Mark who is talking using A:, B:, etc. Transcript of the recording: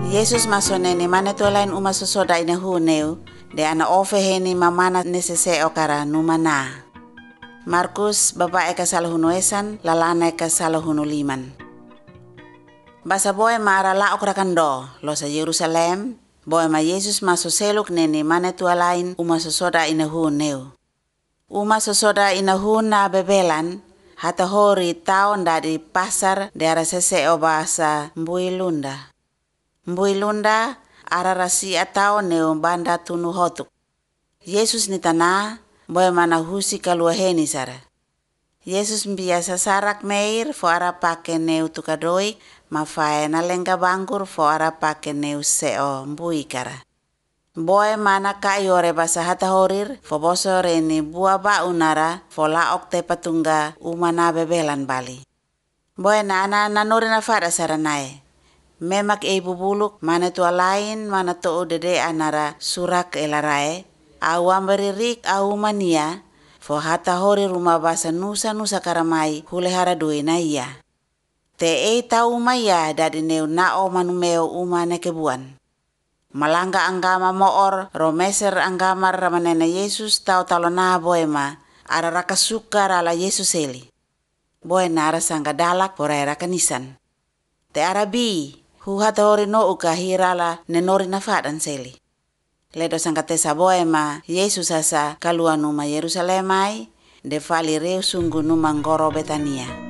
A: Yesus masoneni mane tualain uma sosoda ina huneu de ana ofeheni mamana neseseo kara numana. Markus bapa eka salahunuesan lalana eka salahunuliman. Basa boy mara la okrakando losa Yerusalem boy ma Yesus masoseluk neni mane tualain uma sosoda ina huneu. Uma sosoda ina huna bebelan hata hori taon dari pasar daerah seseo bahasa Mbuilunda. Mbuilunda ara rasi atau neo banda tunu hotuk. Yesus ni tanah boy mana husi kaluaheni sara. Yesus biasa sarak meir fo ara pake neu tukadoi mafae na lengga bangkur fo ara pake neu seo mbui kara. Boy mana kayore basa hata horir fo boso reni bua ba unara fo laok te patunga umana bebelan bali. Boy na nanuri na fada saranae. Memak bubuluk mana tua lain mana to dede anara surak elarae awam beririk au mania fo hata hori rumah basa nusa karamai hulehara duina iya. Te tau maya dadi neu nao manumeo umane kebuan. Malangga anggama moor romeser anggamar ramanena Yesus tau talona boema ara raka sukar ala Yesus eli. Boy nara sangga dalak porera kanisan. Te arabi hata hori no ukahirala nenori nafadan seli. Ledo sangkate saboema Yesus asa kaluan numa Yerusalemai de fali reu sunggu numang goro Betania.